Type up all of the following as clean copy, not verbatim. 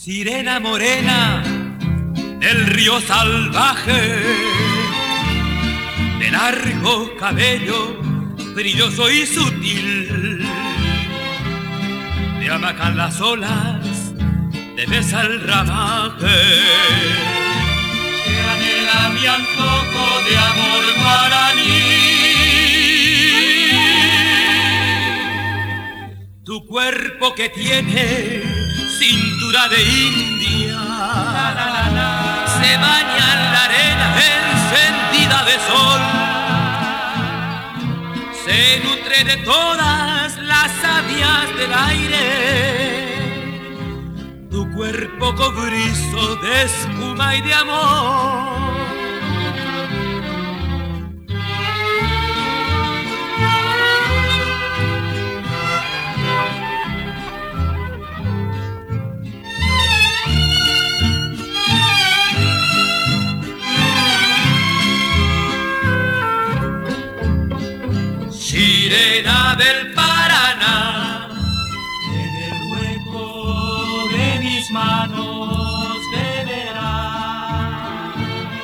Sirena morena del río salvaje, de largo cabello brilloso y sutil, te amacan las olas, te besa el ramaje, que anhela mi antojo de amor guaraní. Tu cuerpo que tiene cintura de India, se baña en la arena encendida de sol, se nutre de todas las sabias del aire, tu cuerpo cobrizo de espuma y de amor. Sirena del Paraná, en el hueco de mis manos beberás.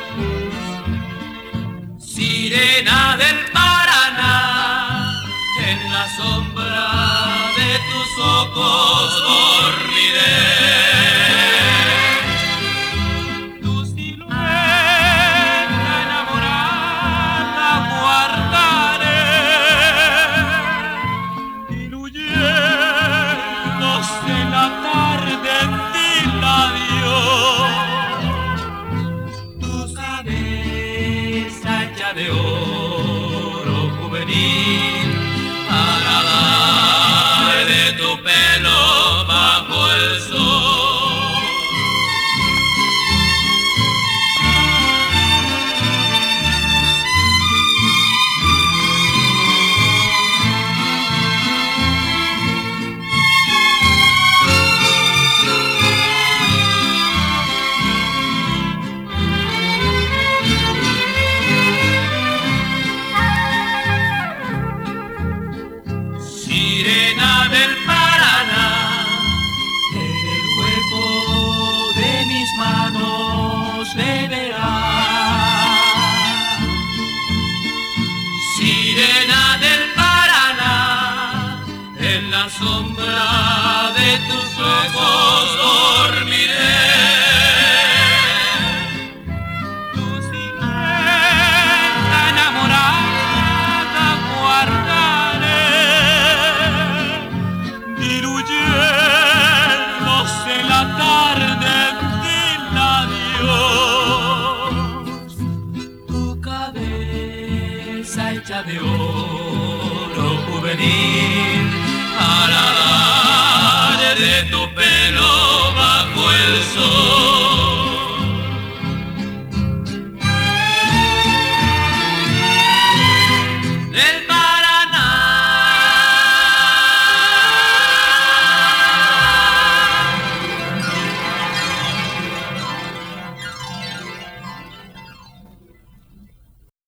Sirena del Paraná, en la sombra de tus ojos dormiré. De oro juvenil, para dar de tu pelo bajo el sol. Sirena del Paraná, en el hueco de mis manos beberás. Sirena del Paraná, en la sombra de tus ojos dormiré. Hecha de oro juvenil, para dar de tu pelo bajo el sol.